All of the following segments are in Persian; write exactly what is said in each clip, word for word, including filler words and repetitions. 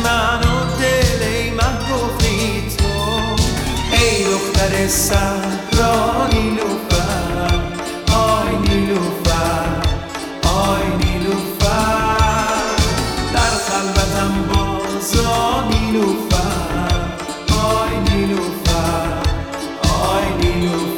منو دل ای من گفتی تو، ای دختر صحرا نیلوفر، آی نیلوفر آی نیلوفر، در خلوتم بازا نیلوفر، آی نیلوفر آی نیلوفر.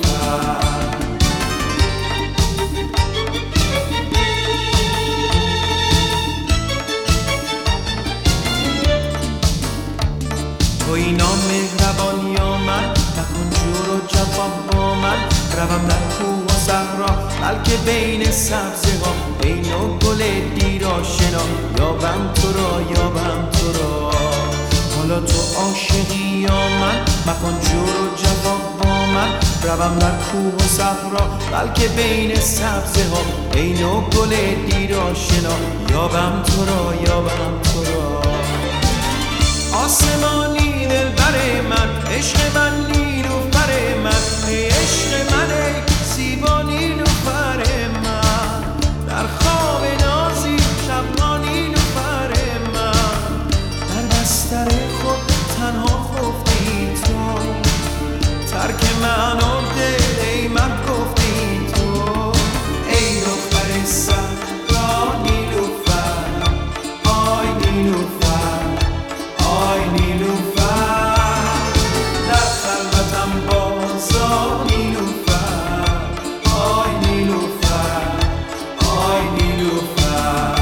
توی نامهربان یا من، نکن جور و جفا با من، روم در کوه و صحرا بلکه بین سبزه ها، ای نوع گل دیر آشنا، یابم تو را یابم تو را. حالا تو عاشقی یا من، مکن جور و جفا با من، روم در کوه و صحرا بلکه بین سبزه ها، ای نوع گل دیر آشنا، یابم تو را یابم تو را. آسمانی دلبر من، عشق من نیلوفر من، ای عشق من ای زیبا نیلوفر من، در خواب نازی شبها نیلوفر من، در بستر خود تنها خفتی تو، ترک من و دل ای من گفتی تو، ای دختر صحرا نیلوفر، آی نیلوفر آی نیلوفر، در خلوتم بازا نیلوفر، آی نیلوفر آی نیلوفر.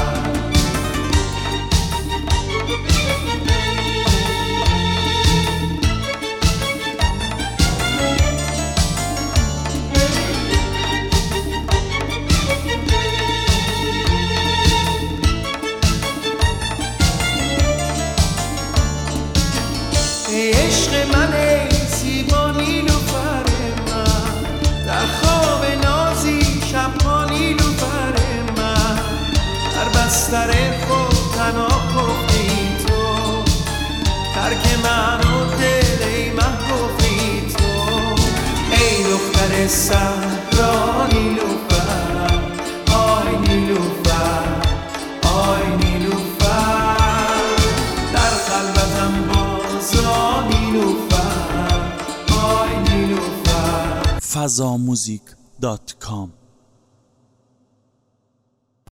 ای عشق من ای زیبا نیلوفر من، در خواب نازی شبها نیلوفر من، در بستر خود تنها خفتی تو، ترک من و دل ای من گفتی تو، ای دختر صحرا نیلوفر، آی نیلوفر آی نیلوفر، در خلوتم بازا نیلوفر، آی نیلوفر. فضاموزیک دات کام